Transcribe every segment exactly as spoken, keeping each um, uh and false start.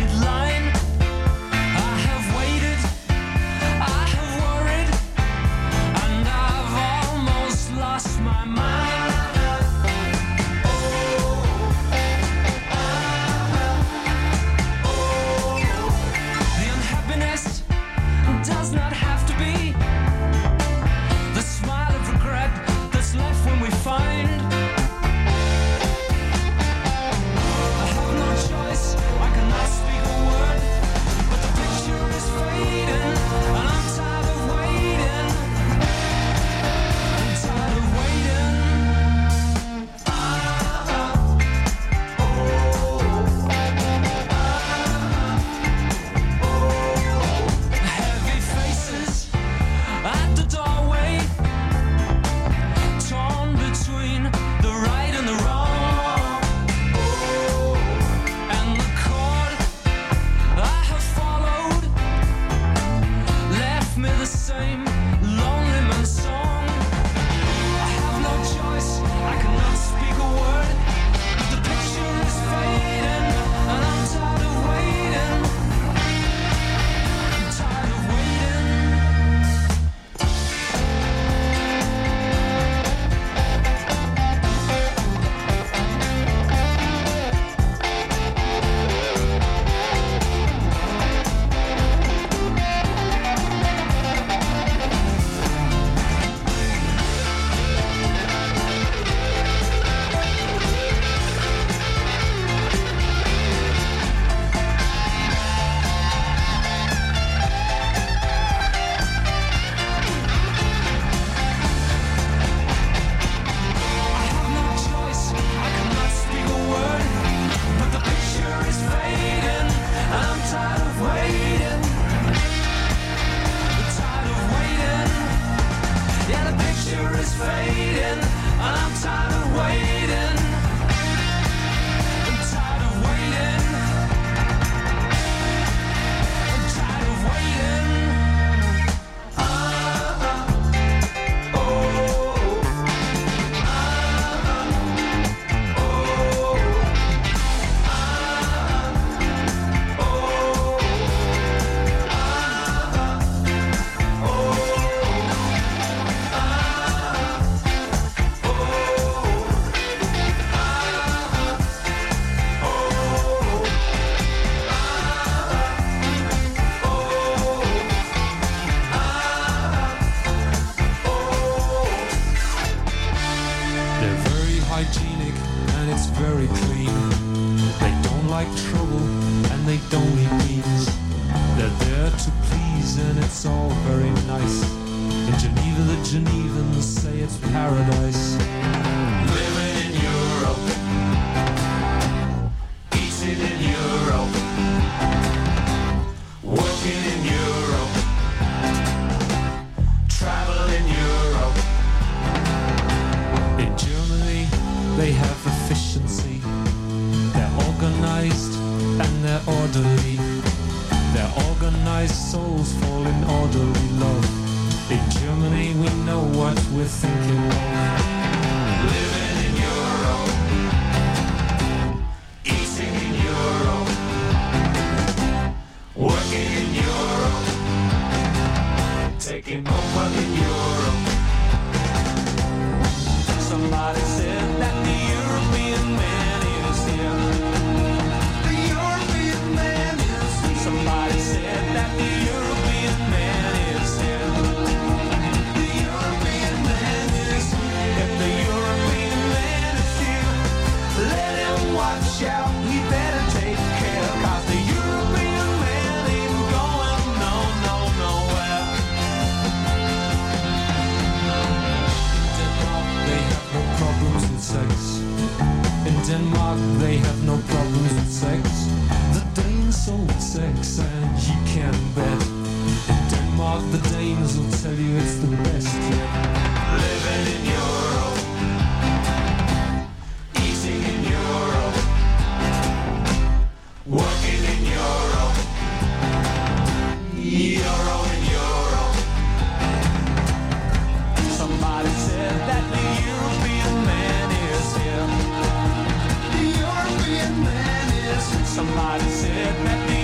Somebody said that the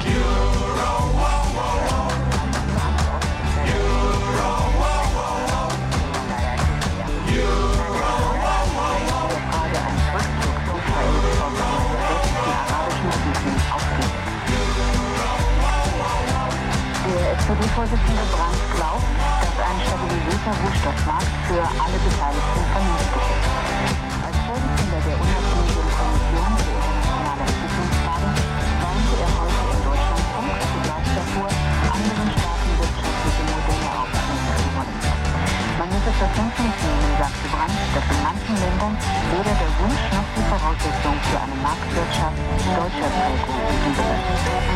S P D-Vorsitzende Brandt glaubt, dass ein stabilisierter Rohstoffmarkt für alle Beteiligten vernünftig ist. Als Vorsitzender der unabhängigen Kommission für internationale Entwicklungsfragen warnte er heute im Deutschlandfunk zugleich davor, anderen Staaten wirtschaftliche Modelle aufzwingen zu wollen. Man muss es zur Kenntnis nehmen, sagte Brandt, dass in manchen Ländern weder der Wunsch noch die Voraussetzung für eine Marktwirtschaft deutscher Prägung gegeben ist.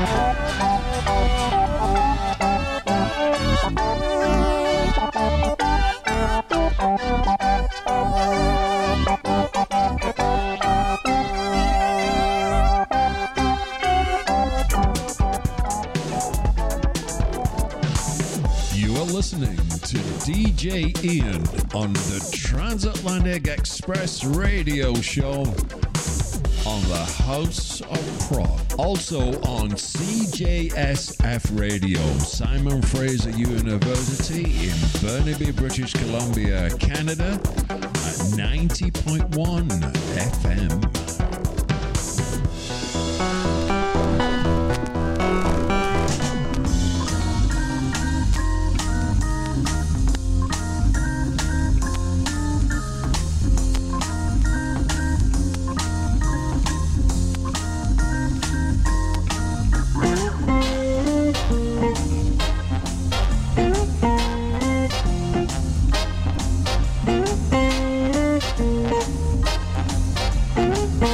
You are listening to D J Ian on the Transatlantic Express radio show on the House of Prog. Also on C J S F Radio, Simon Fraser University in Burnaby, British Columbia, Canada at ninety point one F M. Thank you.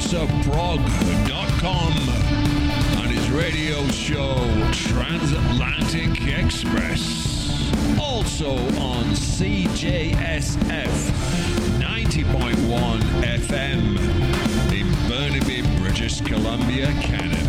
house of prog dot com and his radio show Transatlantic Express. Also on C J S F ninety point one F M in Burnaby, British Columbia, Canada.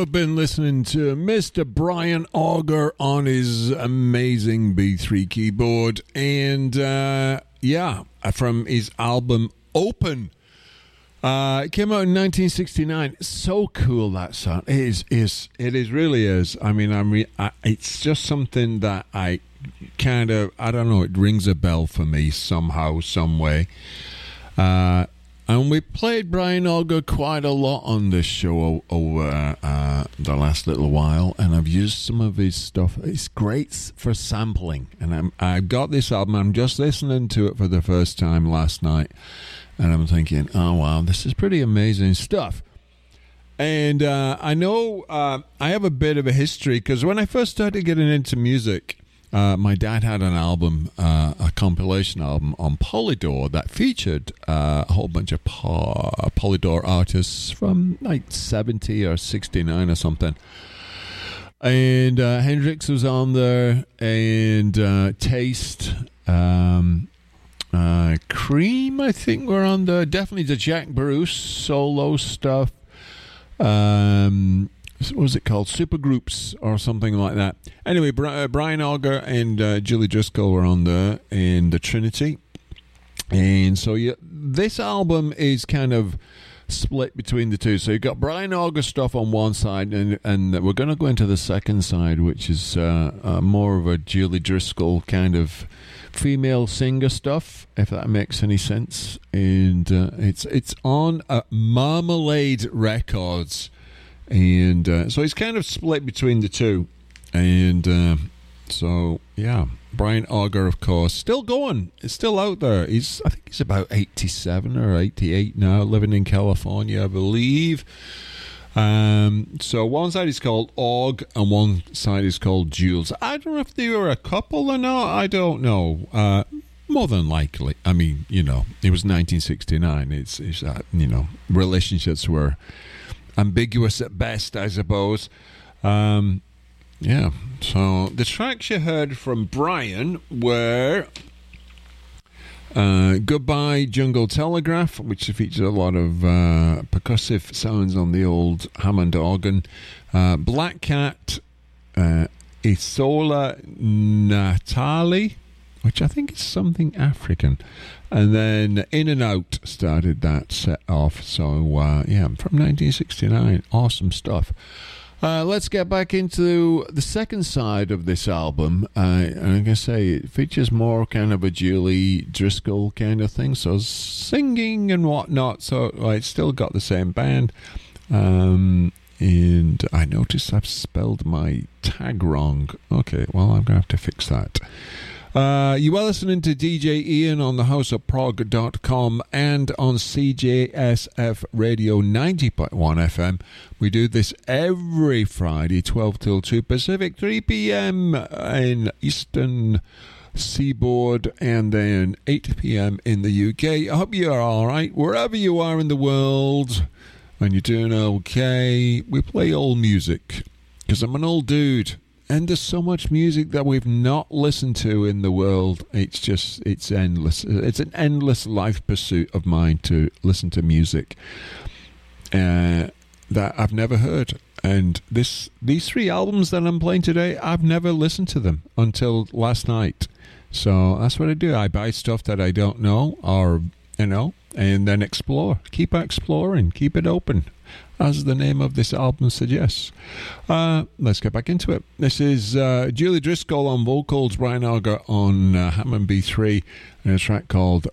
have been listening to Mister Brian Auger on his amazing B three keyboard. And, uh, yeah, from his album Open. Uh, it came out in nineteen sixty-nine. So cool, that song. It is, is, it is, really is. I mean, I'm re- I, it's just something that I kind of, I don't know, it rings a bell for me somehow, some way. Uh, and we played Brian Auger quite a lot on this show over uh, the last little while, and I've used some of his stuff. It's great for sampling, and I'm, I've got this album. I'm just listening to it for the first time last night, and I'm thinking, oh, wow, this is pretty amazing stuff. And uh, I know uh, I have a bit of a history, because when I first started getting into music, Uh, my dad had an album, uh, a compilation album on Polydor that featured uh, a whole bunch of po- Polydor artists from like seventy or sixty-nine or something. And uh, Hendrix was on there, and uh, Taste, um, uh, Cream, I think, were on there. Definitely the Jack Bruce solo stuff. Um... What was it called? Supergroups or something like that. Anyway, uh, Brian Auger and uh, Julie Driscoll were on there in the Trinity. And so yeah, this album is kind of split between the two. So you've got Brian Auger stuff on one side, and, and we're going to go into the second side, which is uh, uh, more of a Julie Driscoll kind of female singer stuff, if that makes any sense. And uh, it's, it's on uh, Marmalade Records. And uh, so he's kind of split between the two. And uh, so, yeah, Brian Auger, of course, still going. It's still out there. He's, I think he's about eighty-seven or eighty-eight now, living in California, I believe. Um, so one side is called Aug, and one side is called Jules. I don't know if they were a couple or not. I don't know. Uh, more than likely. I mean, you know, it was nineteen sixty-nine. It's, it's uh, you know, relationships were ambiguous at best, I suppose. Um, yeah, so the tracks you heard from Brian were uh, Goodbye Jungle Telegraph, which features a lot of uh, percussive sounds on the old Hammond organ, uh, Black Cat, uh, Isola Natali, which I think is something African. And then In and Out started that set off. So, uh, yeah, from nineteen sixty-nine. Awesome stuff. Uh, let's get back into the second side of this album. Uh, and like I say, it features more kind of a Julie Driscoll kind of thing. So singing and whatnot. So well, it's still got the same band. Um, and I noticed I've spelled my tag wrong. Okay, well, I'm going to have to fix that. Uh, you are listening to D J Ian on the house of prog dot com and on C J S F Radio ninety point one F M. We do this every Friday, twelve till two Pacific, three p.m. in Eastern Seaboard, and then eight p.m. in the U K. I hope you're all right, wherever you are in the world, and you're doing okay. We play old music, because I'm an old dude. And there's so much music that we've not listened to in the world. It's just, it's endless. It's an endless life pursuit of mine to listen to music uh, that I've never heard. And this, these three albums that I'm playing today, I've never listened to them until last night. So that's what I do. I buy stuff that I don't know, or, you know, and then explore. Keep exploring. Keep it open, as the name of this album suggests. Uh, let's get back into it. This is uh, Julie Driscoll on vocals, Brian Auger on uh, Hammond B three, and a track called